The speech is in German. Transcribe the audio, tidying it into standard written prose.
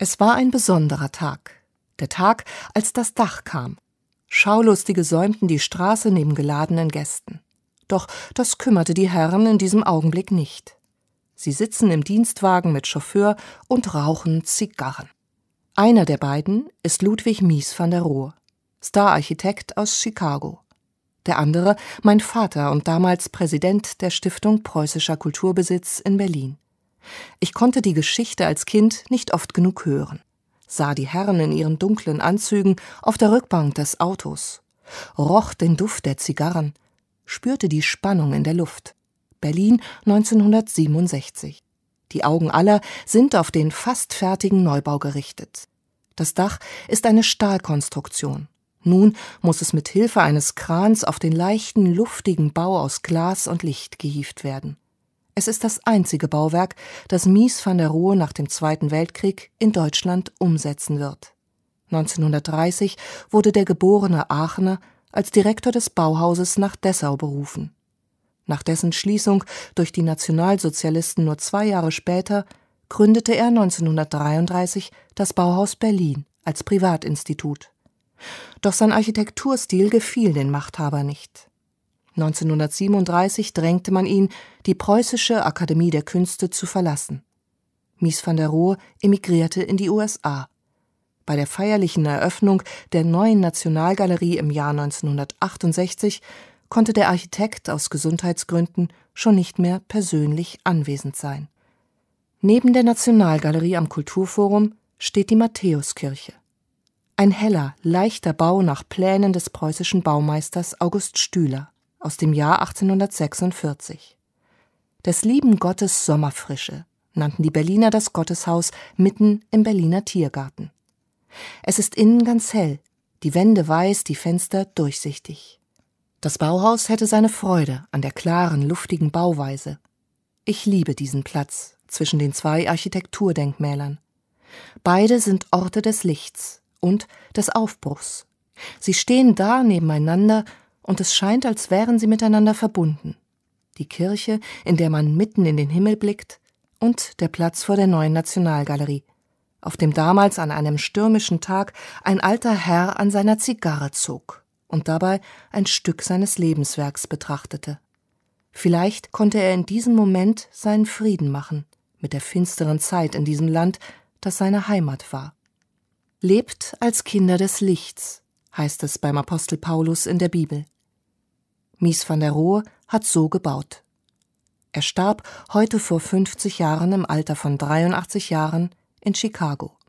Es war ein besonderer Tag. Der Tag, als das Dach kam. Schaulustige säumten die Straße neben geladenen Gästen. Doch das kümmerte die Herren in diesem Augenblick nicht. Sie sitzen im Dienstwagen mit Chauffeur und rauchen Zigarren. Einer der beiden ist Ludwig Mies van der Rohe, Stararchitekt aus Chicago. Der andere mein Vater und damals Präsident der Stiftung Preußischer Kulturbesitz in Berlin. Ich konnte die Geschichte als Kind nicht oft genug hören, sah die Herren in ihren dunklen Anzügen auf der Rückbank des Autos, roch den Duft der Zigarren, spürte die Spannung in der Luft. Berlin 1967. Die Augen aller sind auf den fast fertigen Neubau gerichtet. Das Dach ist eine Stahlkonstruktion. Nun muss es mit Hilfe eines Krans auf den leichten, luftigen Bau aus Glas und Licht gehievt werden. Es ist das einzige Bauwerk, das Mies van der Rohe nach dem Zweiten Weltkrieg in Deutschland umsetzen wird. 1930 wurde der geborene Aachener als Direktor des Bauhauses nach Dessau berufen. Nach dessen Schließung durch die Nationalsozialisten nur 2 Jahre später gründete er 1933 das Bauhaus Berlin als Privatinstitut. Doch sein Architekturstil gefiel den Machthabern nicht. 1937 drängte man ihn, die Preußische Akademie der Künste zu verlassen. Mies van der Rohe emigrierte in die USA. Bei der feierlichen Eröffnung der neuen Nationalgalerie im Jahr 1968 konnte der Architekt aus Gesundheitsgründen schon nicht mehr persönlich anwesend sein. Neben der Nationalgalerie am Kulturforum steht die Matthäuskirche. Ein heller, leichter Bau nach Plänen des preußischen Baumeisters August Stüler aus dem Jahr 1846. Des lieben Gottes Sommerfrische nannten die Berliner das Gotteshaus mitten im Berliner Tiergarten. Es ist innen ganz hell, die Wände weiß, die Fenster durchsichtig. Das Bauhaus hätte seine Freude an der klaren, luftigen Bauweise. Ich liebe diesen Platz zwischen den 2 Architekturdenkmälern. Beide sind Orte des Lichts und des Aufbruchs. Sie stehen da nebeneinander und es scheint, als wären sie miteinander verbunden. Die Kirche, in der man mitten in den Himmel blickt, und der Platz vor der neuen Nationalgalerie, auf dem damals an einem stürmischen Tag ein alter Herr an seiner Zigarre zog und dabei ein Stück seines Lebenswerks betrachtete. Vielleicht konnte er in diesem Moment seinen Frieden machen mit der finsteren Zeit in diesem Land, das seine Heimat war. Lebt als Kinder des Lichts, heißt es beim Apostel Paulus in der Bibel. Mies van der Rohe hat so gebaut. Er starb heute vor 50 Jahren im Alter von 83 Jahren in Chicago.